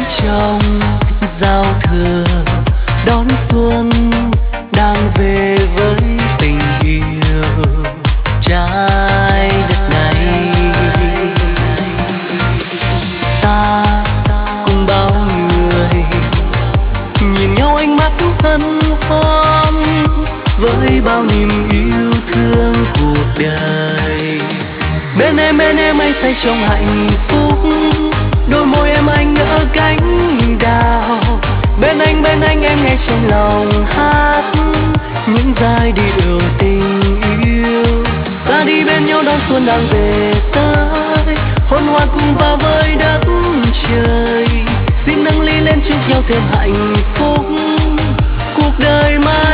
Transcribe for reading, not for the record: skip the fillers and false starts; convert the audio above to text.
trong giao thừa đón xuân đang về với tình yêu trái đất này. Ta cùng bao người nhìn nhau ánh mắt hân hoan với bao niềm yêu thương cuộc đời. Bên em anh say trong hạnh phúc, đôi môi em anh nở cánh đào. Bên anh em nghe trong lòng hát những giai điệu tình yêu. Ta đi bên nhau đón xuân đang về tới, hôn hoa cùng vào với đất trời. Xin nâng ly lên chúc nhau thêm hạnh phúc, cuộc đời mai